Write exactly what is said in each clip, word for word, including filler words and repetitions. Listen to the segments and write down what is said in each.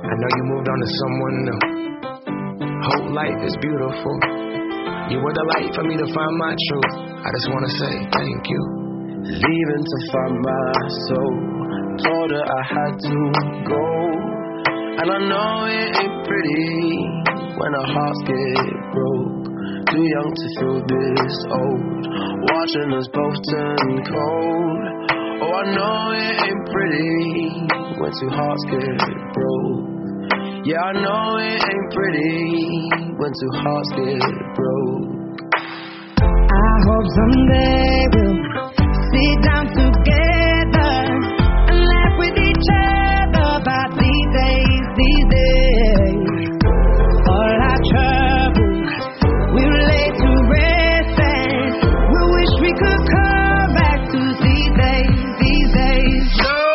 I know you moved on to someone new. Whole life is beautiful. You were the light for me to find my truth. I just wanna say thank you. Leaving to find my soul. Told her I had to go. And I know it ain't pretty when our hearts get broke. Too young to feel this old. Watching us both turn cold. Oh, I know it ain't pretty when two hearts get broke. Yeah, I know it ain't pretty when two hearts get broke. I hope someday we'll sit down together and laugh with each other about these days, these days. All our troubles we'll lay to rest, and we wish we could come back to these days, these days.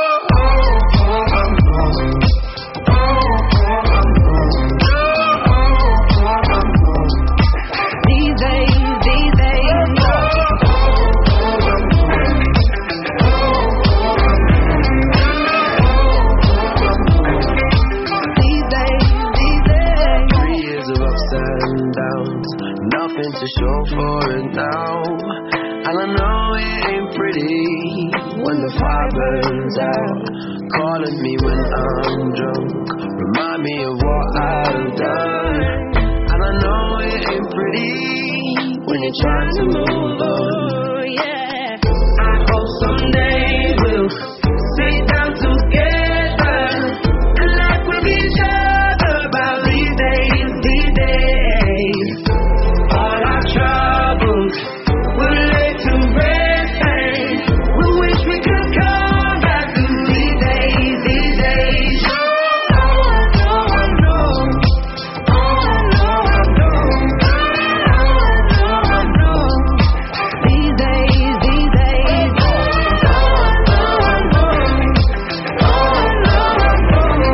To show for it now. And I know it ain't pretty when the fire burns out. Calling me when I'm drunk, remind me of what I've done. And I know it ain't pretty when you're trying to move on. Yeah, I hope someday we'll sit down together and laugh with each other about these days, these days. Troubles we'll lay to rest, and we wish we could come back to these days, these days. Oh, oh, I know, oh, I know, oh, I know, these days, these days. Oh, I know, oh, I know,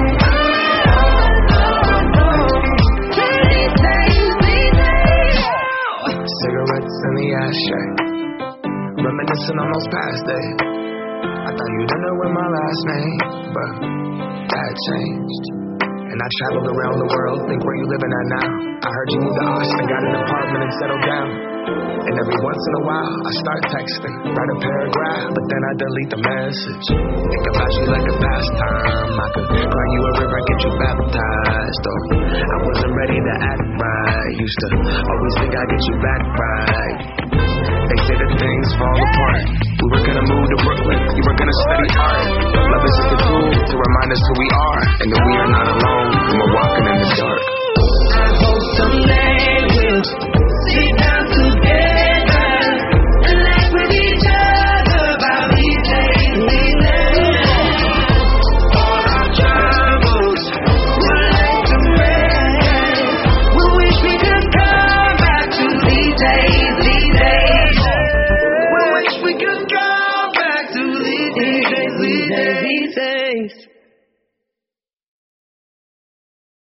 these days, these days. Cigarettes in the ashtray, reminiscing on those past days. I thought you didn't know my last name, but that changed. And I traveled around the world, think where you living at now. I heard you moved to Austin, got an apartment and settled down. And every once in a while, I start texting, write a paragraph, but then I delete the message. Think about you like a pastime. I could cry you a river, get you baptized. Or I wasn't ready to act right. Used to always think I'd get you back right. They say that things fall apart. We were gonna move to Brooklyn, you were gonna study art. Love is just a tool to remind us who we are, and that we are not alone when we're walking in the dark. I hope someday